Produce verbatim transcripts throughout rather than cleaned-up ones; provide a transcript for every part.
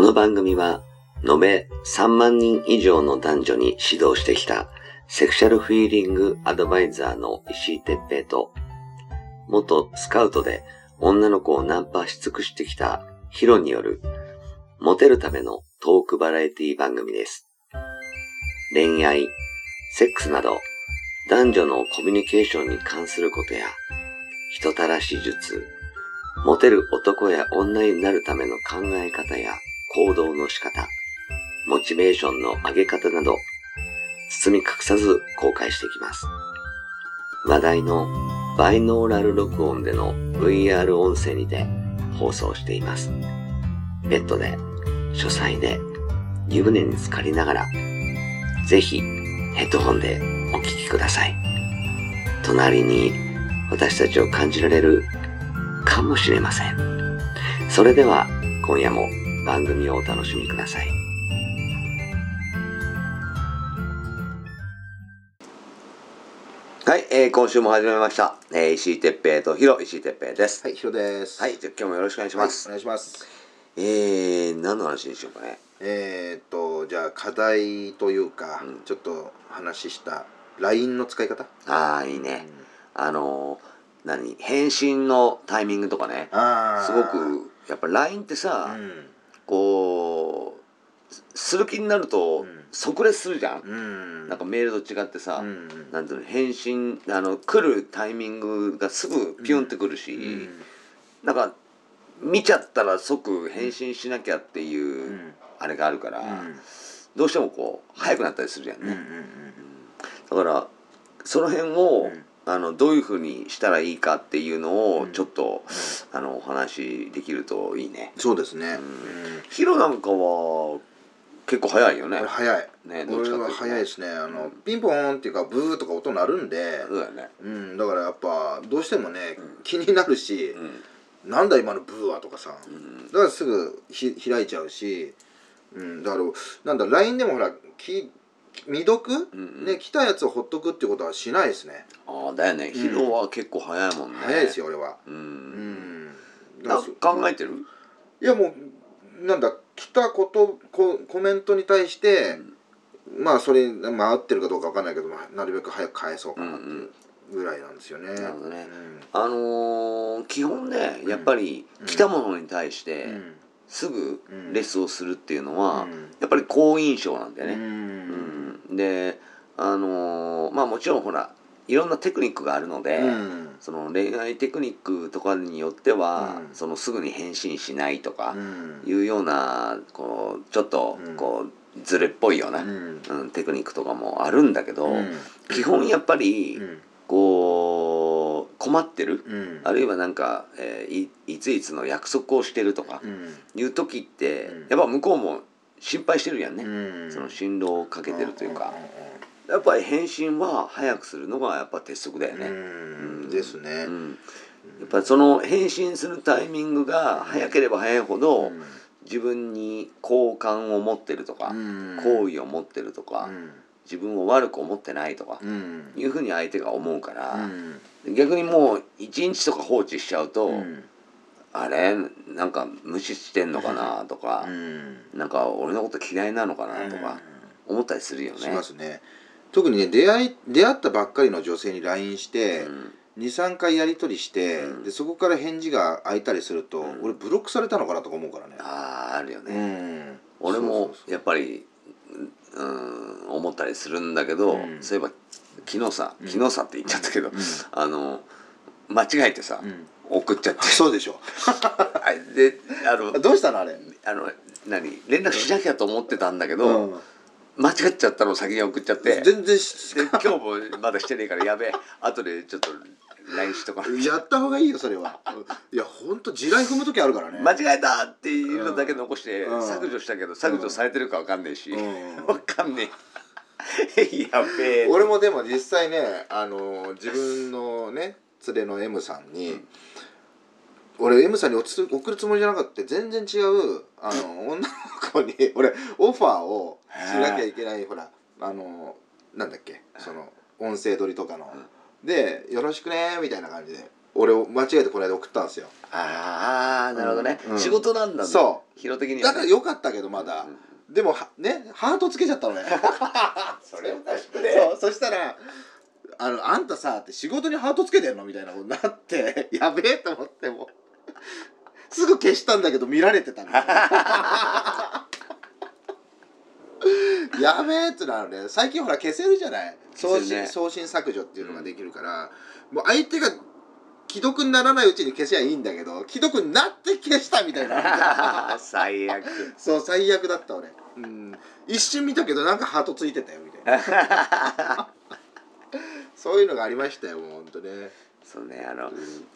の番組は延べさんまんにん以上の男女に指導してきたセクシャルフィーリングアドバイザーの石井哲平と、元スカウトで女の子をナンパし尽くしてきたヒロによるモテるためのトークバラエティ番組です。恋愛、セックスなど男女のコミュニケーションに関することや人たらし術、モテる男や女になるための考え方や行動の仕方、モチベーションの上げ方など包み隠さず公開していきます。話題のバイノーラル録音での ブイアール 音声にて放送しています。ベッドで、書斎で、湯船に浸かりながら、ぜひヘッドホンでお聞きください。隣に私たちを感じられるかもしれません。それでは今夜も番組をお楽しみください。はい、えー、今週も始めました、えー、石井哲平とヒロ、石井哲平です。 はい、ヒロです。 はい、じゃあ今日もよろしくお願いします。 はい、お願いします。 えー、何の話にしようかね。 えーっとじゃあ課題というか、うん、ちょっと話した ライン の使い方。 ああ、いいね、うん、あの何返信のタイミングとかね、すごくやっぱ ライン ってさ、うん、こうする気になると即レスするじゃん、うん、なんかメールと違ってさ、うん、なんていうの、返信あの来るタイミングがすぐピュンってくるし、うん、なんか見ちゃったら即返信しなきゃっていうあれがあるから、うん、どうしてもこう早くなったりするじゃんね、うんうんうん、だからその辺を、うん、あのどういうふうにしたらいいかっていうのをちょっと、うん、あのお話できるといいね。 そうですね、うん、 ヒロなんかは結構早いよね。 早いね、 俺は早いですね。あの、うん、ピンポーンっていうかブーとか音鳴るんで、 そうだよね、 うん、だからやっぱどうしてもね、うん、気になるし、うん、なんだ今のブーはとかさ、うん、だからすぐひ開いちゃうし、うん、だからなんだ ライン でもほらき未読、うんうん、ね、来たやつをほっとくってことはしないですね。 ああだよね、ヒロは結構早いもんね。 早いですよ俺は。うん、うん、 なんか考えてる？ いやもうなんだ来たことコ、コメントに対して、うん、まあそれ、まあ、合ってるかどうかわかんないけど、まあ、なるべく早く返そうかなっていうぐらいなんですよね。うんうん、なるほどね、 うん、あのー、基本ねやっぱり来たものに対して、うんうんすぐレスをするっていうのは、うん、やっぱり好印象なんだよね、うんうん、であのー、まあもちろんほらいろんなテクニックがあるので、うん、その恋愛テクニックとかによっては、うん、そのすぐに返信しないとかいうようなこうちょっとこうズレっぽいような、うんうん、テクニックとかもあるんだけど、うん、基本やっぱりこう困ってる、うん、あるいはなんか、えー、い, いついつの約束をしてるとかいう時って、うん、やっぱ向こうも心配してるやんね、うん、その進路をかけてるというか、うん、やっぱり返信は早くするのがやっぱ鉄則だよね、うんうん、ですね、うん、 やっぱりその返信するタイミングが早ければ早いほど、うん、自分に好感を持ってるとか、うん、好意を持ってるとか、うん自分を悪く思ってないとか、うん、いうふうに相手が思うから、うん、逆にもう一日とか放置しちゃうと、うん、あれなんか無視してんのかなとか、うん、なんか俺のこと嫌いなのかなとか思ったりするよね。 しますね。特にね出会い出会ったばっかりの女性に ライン して、うん、にさんかいやり取りして、うん、でそこから返事が空いたりすると、うん、俺ブロックされたのかなとか思うからね。 あああるよね、うん、俺もやっぱりうん、思ったりするんだけど、うん、そういえば昨日さ昨日さって言っちゃったけど、うん、あの間違えてさ、うん、送っちゃってそうでしょであのどうしたのあれあの何連絡しなきゃと思ってたんだけど、うん、間違っちゃったのを先に送っちゃって全然で今日もまだしてねえからやべえ後でちょっとライン しとかやった方がいいよそれは。いやほんと地雷踏む時あるからね。 間違えたっていうのだけ残して削除したけど、削除されてるか分かんねえし、うん、分かんねえやべえ。 俺もでも実際ねあの自分のね連れの M さんに、うん、俺 M さんに送るつもりじゃなかった全然違うあの女の子に俺オファーをしなきゃいけないほらあのなんだっけその音声撮りとかの。うんでよろしくねみたいな感じで俺を間違えてこの間送ったんですよ。 ああなるほどね、 うん、 仕事なんだね。 そうヒロ的には、ね、 だからよかったけどまだ、うん、でもはねハートつけちゃったのねそれおかしくね。 そうそしたらあのあんたさって仕事にハートつけてんのみたいなことになってやべえと思ってもすぐ消したんだけど見られてたみたいなやべえってなるね。最近ほら消せるじゃない、送信、ね、送信削除っていうのができるから、うん、もう相手が既読にならないうちに消しゃいいんだけど既読になって消したみたいな最悪。 そう最悪だった俺、うん、一瞬見たけどなんかハートついてたよみたいなそういうのがありましたよもうほんとね。 そうね、あの、うん、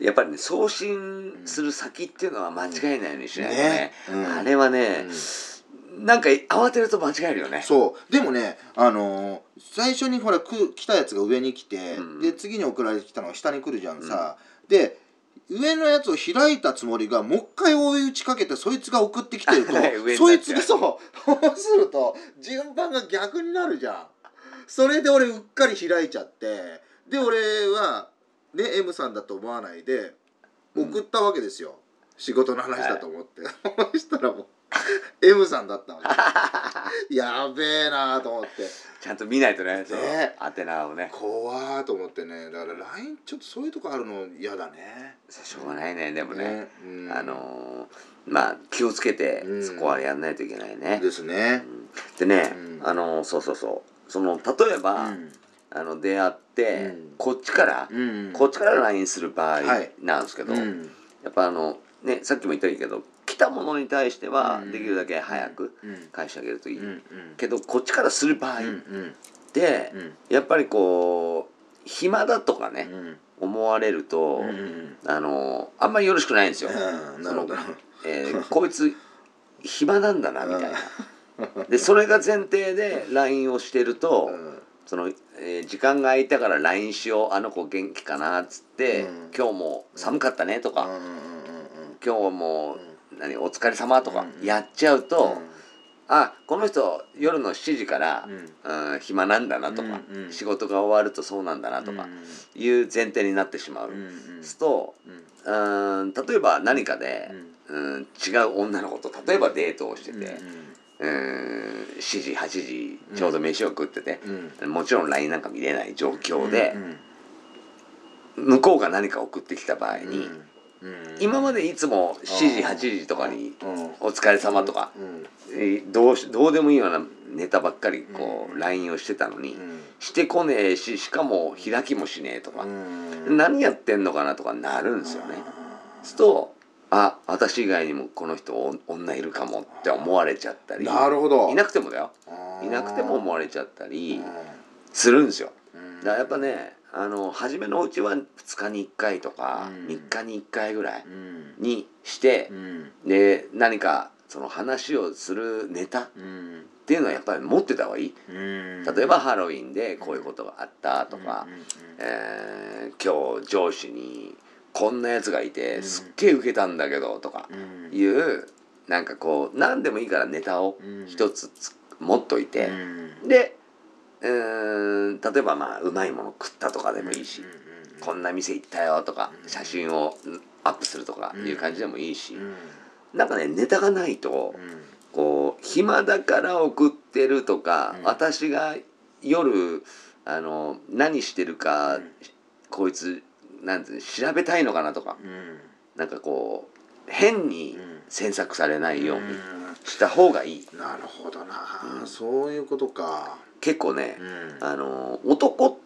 やっぱりね送信する先っていうのは間違えないようにしないとね、うんね、うん、あれはね、うん、なんか慌てると間違えるよね。 そうでもねあのー、最初にほらく来たやつが上に来て、うん、で次に送られてきたのが下に来るじゃんさ、うん、で上のやつを開いたつもりがもう一回追い打ちかけてそいつが送ってきてるとそいつがそうそうすると順番が逆になるじゃん。それで俺うっかり開いちゃってで俺はね M さんだと思わないで送ったわけですよ、うん、仕事の話だと思って、はい、そしたらもうM さんだったわけやべえなと思ってちゃんと見ないとね、 ね宛名をね怖ーと思ってね。だから ライン ちょっとそういうとこあるの嫌だね。 しょうがないね。でもね、 ね、うん、 あのー、まあ気をつけてそこはやんないといけないね、 うん、ですね、 うん、でね、うん、あのー、そうそうそうその例えば、うん、あの出会って、うん、こっちから、うん、こっちから ライン する場合なんですけど、はい、やっぱあのねさっきも言ったけど来たものに対してはできるだけ早く返してあげるといい、うんうん、けどこっちからする場合で、うんうん、やっぱりこう暇だとかね、うん、思われると、うんうん、あのあんまりよろしくないんですよ、うん、その、えー、こいつ暇なんだなみたいなでそれが前提で ライン をしてると、うん、その、えー、時間が空いたから ライン しようあの子元気かなっつって、うん、今日も寒かったねとか、うん、今日も、うん、何お疲れ様とかやっちゃうと、うん、あこの人夜のしちじから、うんうん、暇なんだなとか、うんうん、仕事が終わるとそうなんだなとかいう前提になってしまう、うんうん、すと、うん、例えば何かで、うんうん、違う女の子と例えばデートをしてて、うんうん、しちじはちじちょうど飯を食ってて、うん、もちろん ライン なんか見れない状況で、うんうん、向こうが何か送ってきた場合に、うんうん今までいつもしちじはちじとかに「お疲れ様とか、うん、どうしどうでもいいようなネタばっかりこう ライン をしてたのに、うん、してこねえししかも開きもしねえとか、うん、何やってんのかなとかなるんですよね。するとあ私以外にもこの人女いるかもって思われちゃったりなるほどいなくてもだよいなくても思われちゃったりするんですよ。だからやっぱねあの初めのうちはふつかにいっかいとか、うん、みっかにいっかいぐらいにして、うん、で何かその話をするネタっていうのはやっぱり持ってた方がいい、うん、例えばハロウィンでこういうことがあったとか、うんえー、今日上司にこんなやつがいてすっげえウケたんだけどとかいう、なんかこう何でもいいからネタを一つ持っといて、でうーん例えばまあうまいもの食ったとかでもいいし、こんな店行ったよとか写真をアップするとかいう感じでもいいし、なんかねネタがないとこう暇だから送ってるとか、私が夜あの何してるかこいつなんて調べたいのかなとか、なんかこう変に詮索されないようにした方がいい。 なるほどな、うん、そういうことか。 結構ね、うん、あの男って、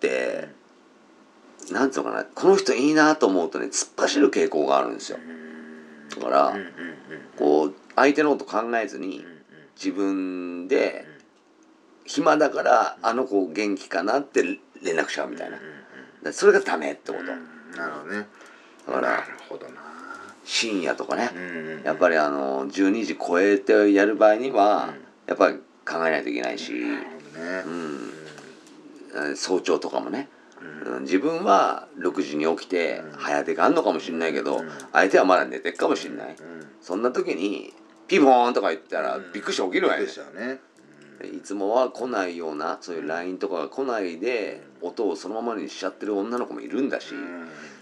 うん、なんていうのかなこの人いいなと思うとね突っ走る傾向があるんですよ。だから、うんうんうん、こう相手のこと考えずに自分で暇だからあの子元気かなって連絡しちゃうみたいな。だそれがダメってこと。 うん、なるほどね。 だからなるほどな。 深夜とかね、やっぱりあのじゅうにじ超えてやる場合にはやっぱり考えないといけないし、うん、早朝とかもね、うん、自分はろくじに起きて早出があんのかもしれないけど、相手はまだ寝てっかもしれない、そんな時にピボーンとか言ったらびっくりして起きるわよね。いつもは来ないようなそういう ライン とかが来ないで音をそのままにしちゃってる女の子もいるんだし、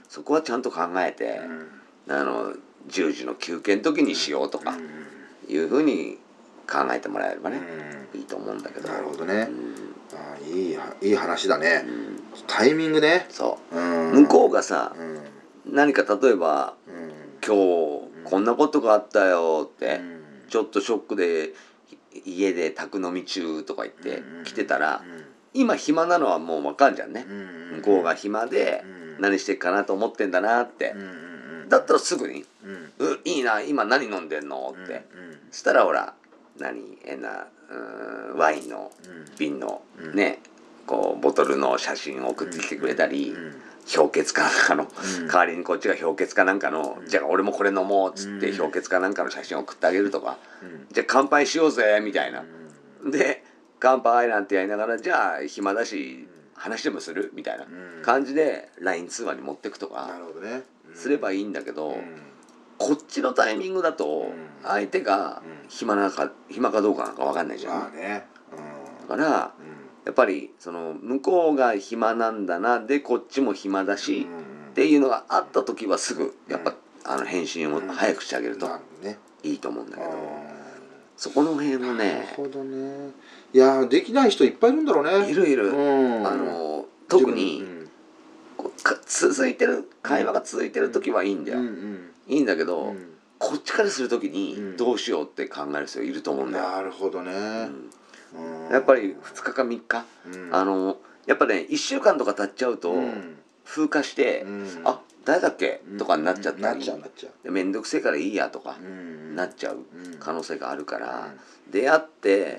そこはちゃんと考えて、うん、あのじゅうじの休憩の時にしようとかいうふうに考えてもらえればね、うん、いいと思うんだけど。 なるほどね、うん、あいいいい話だね、うん、タイミングね。 そう、うん、向こうがさ、うん、何か例えば、うん、今日こんなことがあったよって、うん、ちょっとショックで家で宅飲み中とか言って来てたら、うん、今暇なのはもう分かんじゃんね、うん、向こうが暇で何してっかなと思ってんだなって、うん、だったらすぐに「うん、ういいな今何飲んでんの?」って、うん、そしたらほら何変なうんワインの瓶のね、こうボトルの写真を送ってきてくれたり、氷結かなんかの、うん、代わりにこっちが氷結かなんかの、うん、じゃあ俺もこれ飲もうっつって氷結かなんかの写真を送ってあげるとか、うん、じゃあ乾杯しようぜみたいな、うん、で乾杯なんてやりながらじゃあ暇だし話でもするみたいな感じで ライン 通話に持ってくとかすればいいんだけど、うん、こっちのタイミングだと相手が暇なか暇かどうかなんか分かんないじゃん、まあね、うん、だから、うんやっぱりその向こうが暇なんだなでこっちも暇だし、うん、っていうのがあった時はすぐやっぱ、うん、あの返信を早くしてあげるといいと思うんだけど、うん、そこの辺もね。 なるほどね。いやできない人いっぱいいるんだろうね。 いるいる、うん、あの特に、うん、こうか続いてる会話が続いてる時はいいんだよ、うんうん、いいんだけど、うん、こっちからする時にどうしようって考える人いると思うんだよ。 なるほどね、 うんやっぱりふつかかみっか、うん、あのやっぱねいっしゅうかんとか経っちゃうと、うん、風化して、うん、あ誰だっけ、とかになっちゃったり、面倒くせえからいいやとか、なっちゃう可能性があるから、出会って、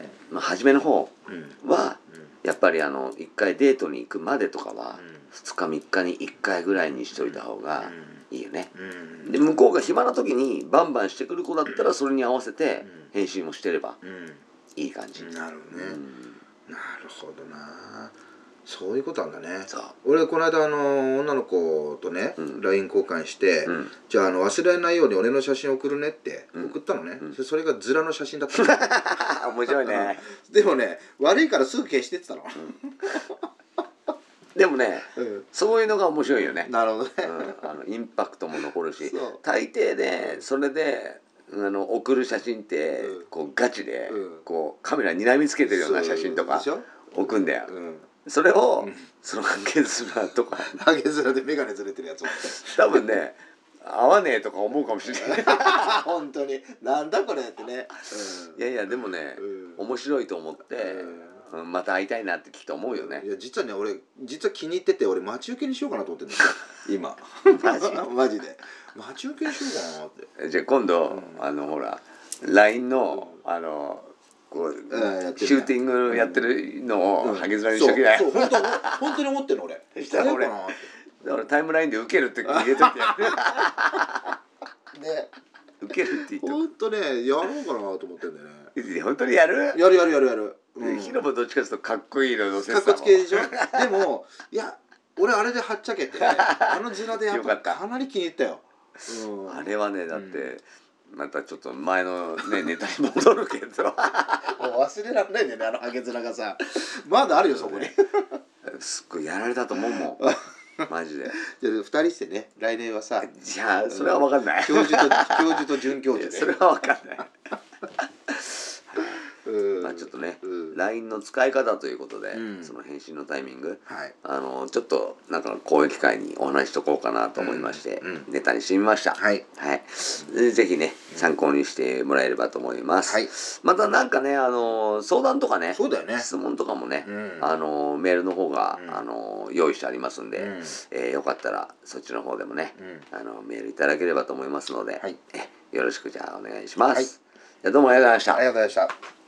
まあ、初めの方は、やっぱりあのいっかいデートに行くまでとかは、ふつかみっかにいっかいぐらいにしといた方がいいよね。で向こうが暇な時にバンバンしてくる子だったらそれに合わせて返信もしてればいい感じ。 なるほどね、うん、なるほどな。そういうことなんだね。俺この間あの女の子とね、うん、ライン 交換して、うん、じゃあ、 あの忘れないように俺の写真送るねって送ったのね、うん、それがズラの写真だったの面白いねでもね悪いからすぐ消してってたの、 うん、でもね、うん、そういうのが面白いよね。 なるほどね、 うん、あのインパクトも残るし大抵でそれであの送る写真ってこうガチでこうカメラにらみつけてるような写真とか置くんだよ、うん、それを、うん、そのハゲヅラとかハゲヅラで眼鏡ずれてるやつ多分ね合わねえとか思うかもしれない本当になんだこれってね、 うん、いやいやでもね、うん、面白いと思って、うん、また会いたいなってきっと思うよね。 いや実はね俺実は気に入ってて俺待ち受けにしようかなと思ってるんだよ今マジマジで待ち受けにしようかなって。 じゃあ今度、うん、あのほら ライン の、うん、あのこう、うん、シューティングやってるのをハゲヅラにしときない。 そうそう本当本当に思ってるの俺。 したら俺俺タイムラインで受けるって入れといてやるね受けるって言って本当ねやろうかなと思ってんだよね。 本当にやるやるやるやるやる。 ヒロもどっちかというとかっこいいの乗せてたもん。かっこつけでしょでもいや俺あれではっちゃけてあの面でやっぱかなり気に入ったよ、 うん、あれはねだって、うんまたちょっと前のねネタに戻るけどもう忘れられないんだよねあのハゲ面がさまだあるよそこにすっごいやられたと思うもんマジで。 じゃあふたりしてね来年はさいやそれは分かんない教授と教授と准教授でそれは分かんないまあちょっとね、うん、ライン の使い方ということで、うん、その返信のタイミング、はい、あのちょっとなんかこういう機会にお話しとこうかなと思いまして、うんうん、ネタにしてみました。はい、はい、ぜひね参考にしてもらえればと思います。はい、またなんかねあの相談とかね、 そうだよね質問とかもね、うん、あのメールの方が、うん、あの用意してありますんで、うんえー、よかったらそっちの方でもね、うん、あのメールいただければと思いますので、はい、えよろしくじゃあお願いします。はい、じゃあどうもありがとうございました。 ありがとうございました。